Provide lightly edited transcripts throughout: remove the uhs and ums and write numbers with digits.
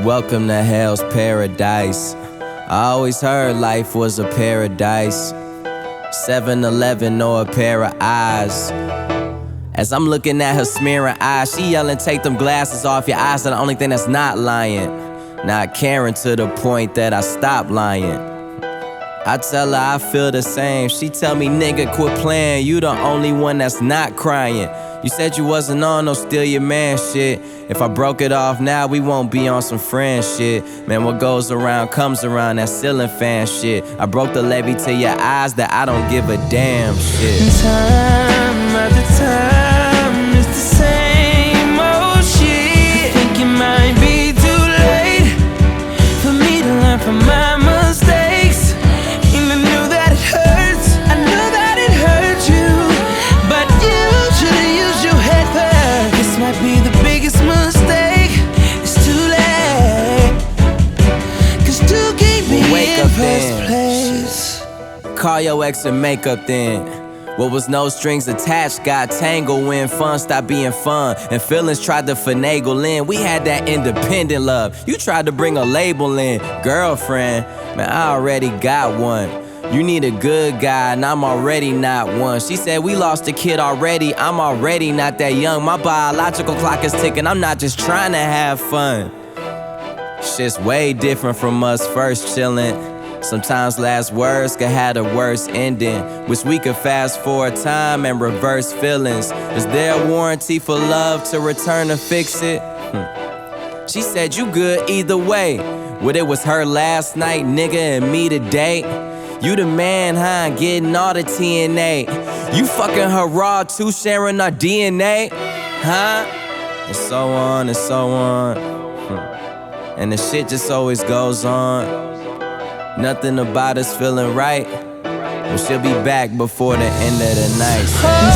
Welcome to hell's paradise. I always heard life was a paradise. 7-Eleven or a pair of eyes. As I'm looking at her smearing eyes, she yelling, take them glasses off your eyes. Are the only thing that's not lying. Not caring to the point that I stop lying. I tell her I feel the same. She tell me, nigga, quit playing. You the only one that's not crying. You said you wasn't on no steal your man shit. If I broke it off now, we won't be on some friend shit. Man, what goes around comes around, that ceiling fan shit. I broke the levee to your eyes that I don't give a damn shit. Time after time, it's the same old shit. I think it might be too late for me to learn from my mistakes. And I knew that it hurts, I knew that it hurt you, but you should've used your head first. This might be the biggest mistake. It's too late, 'cause two can't be in first place. Call your ex and make up then. What was no strings attached got tangled when fun stopped being fun and feelings tried to finagle in. We had that independent love. You tried to bring a label in. Girlfriend, man, I already got one. You need a good guy and I'm already not one. She said we lost a kid already. I'm already not that young. My biological clock is ticking. I'm not just trying to have fun. Shit's way different from us first chillin'. Sometimes last words could have the worst ending. Wish we could fast forward time and reverse feelings. Is there a warranty for love to return to fix it? She said you good either way. Well, it was her last night, nigga, and me today. You the man, huh? Getting all the TNA. You fucking her raw too, sharing our DNA, huh? And so on and so on. And the shit just always goes on. Nothing about us feeling right, but she'll be back before the end of the night.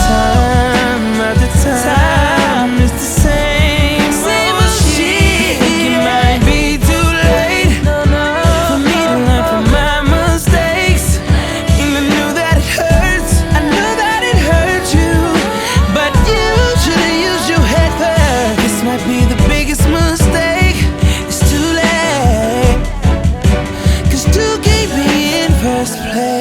Time after time, it's the same old shit. It might be too late for me to learn from my mistakes. And I knew that it hurts, I knew that it hurt you, but you should've used your head first. This might be the biggest mistake. It's too late, 'cause two can't be in first place.